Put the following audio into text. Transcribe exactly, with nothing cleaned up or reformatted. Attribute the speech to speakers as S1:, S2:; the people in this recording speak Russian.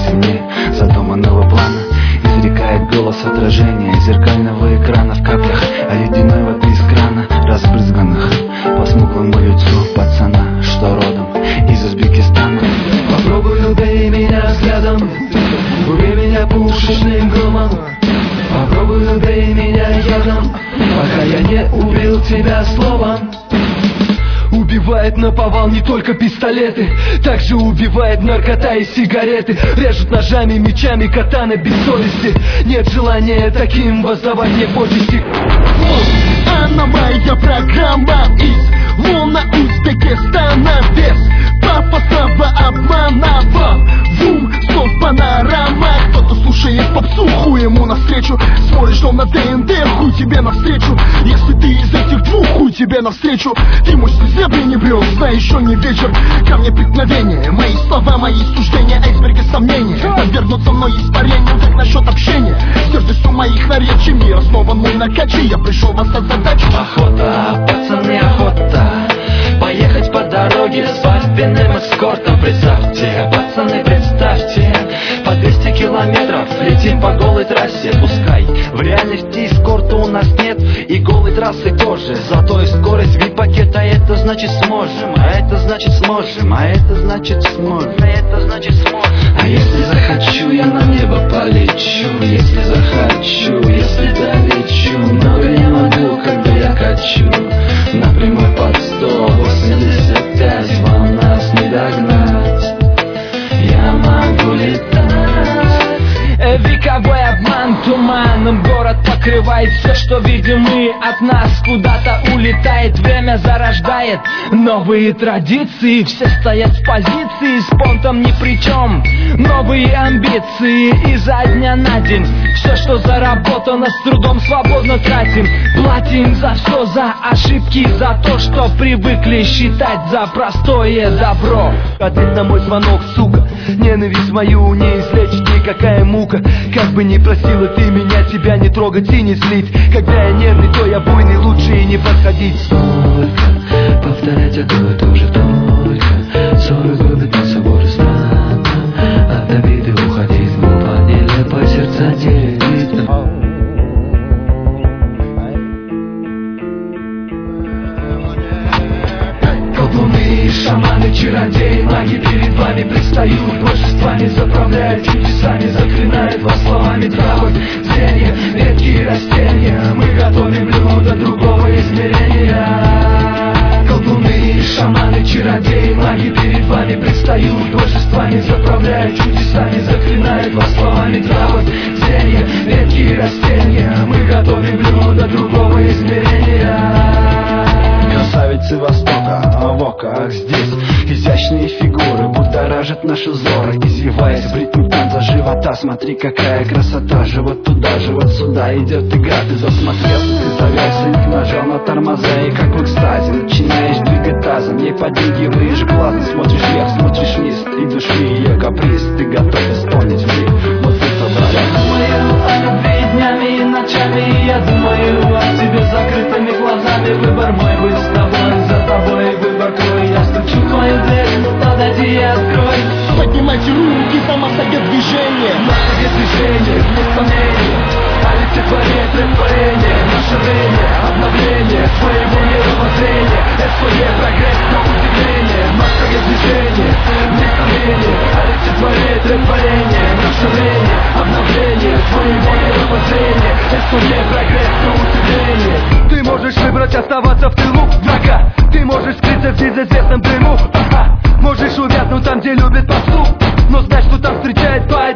S1: сильнее задуманного плана. Изрекает голос отражения зеркального экрана в каплях ледяной воды из крана, разбрызганных по смуглому лицу пацана, что родом из Узбекистана.
S2: Попробуй убей меня взглядом, убей меня пушечным громом. Попробуй убей меня ядом, пока я не убил тебя словом. Убивает наповал не только пистолеты, также убивает наркота и сигареты. Режут ножами, мечами, катаны без совести. Нет желания таким воздавать мне почести.
S3: Она моя программа из луна Узбекистана. Без пафосного обманного вум, слов панорама. Кто-то слушает попсуху, ему навстречу. Смотришь, что на ТНТ, хуй тебе навстречу. Если ты из этих двух, хуй тебе навстречу. Ты мой слезебный не брел, знай, еще не вечер. Ко мне преткновение, мои слова, мои суждения, айсберги сомнения подвергнутся мной испарению, как насчет общения. Твердостью моих наречий мир основан мой на каче. Я пришел вас от задачи.
S2: Охота, пацаны, охота поехать по дороге с папиным эскортом. Представьте, пацаны, представьте, по двести километров летим по голой трассе. Пускай в реальности эскорта у нас нет и голой трассы тоже, зато и скорость ви-пакета, это значит сможем, а это значит сможем, а это значит сможем, а это значит сможем.
S1: А если захочу, я на небо полечу. Если захочу, если долечу. Много не могу, когда я хочу. На прямой под сто восемьдесят пять, вам нас не догнать. Я могу летать.
S2: Вековой обман туманом город покрывает. Все, что видим мы от нас, куда-то улетает. Время зарождает новые традиции. Все стоят в позиции, с понтом ни при чем. Новые амбиции изо дня на день. Все, что заработано, с трудом свободно тратим. Платим за все, за ошибки, за то, что привыкли считать за простое добро. Ответь на мой звонок, сука. Ненависть мою не излечит никакая мука. Как бы ни просила ты меня, тебя не трогать и не злить. Когда я нервный, то я буйный, лучше и не подходить.
S1: Только повторять одно и то же, только ссоры губят на собор странно. От обиды уходить глупо, нелепо сердца делит.
S2: Колдуны, шаманы, чародеи, маги перед вами предстают. Божествами заправляют, чудесами заклинают вас словами травы, зелья, редкие растения. Мы готовим блюдо другого измерения. Колдуны, шаманы, чародеи, маги перед вами предстают. Божествами заправляют, чудесами заклинают вас словами травы, зелья, редкие растения. Мы готовим блюдо другого измерения.
S1: Красавицы Востока, а в оках здесь изящные фигуры будоражат наши взоры. Извиваясь в ритме танца живота, смотри, какая красота. Живот туда, живот сюда, идет игра. Ты засмотрелся, ты завелся, нажал на тормоза. И как в экстазе начинаешь двигать тазом. Ей подмигиваешь глазом, смотришь вверх, смотришь вниз. И души ее каприз, ты готов исполнить в них. Вот это брат.
S2: Я думаю о любви днями и ночами. Я думаю о тебе закрытыми глазами. Выбор мой, быть с тобой, за тобой выбор твой. Я стучу в твою дверь, подойди и открой.
S3: Поднимайте руки, сама совет движения.
S2: Наше движение, нет сомнений. Олицетворение, творение, наше время, обновление твоего мировоззрения. эс вэ е, прогресс, на удивление. Наше движение, нет сомнений. Олицетворение, творение, наше время, обновление твоего мировоззрения. эс вэ е, прогресс, на удивление. Ты можешь выбрать оставаться в тылу врага. Ты можешь скрыться в безызвестном дыму. Ага. Можешь увязнуть там, где любят попсу. Но знай, что там встречает парень.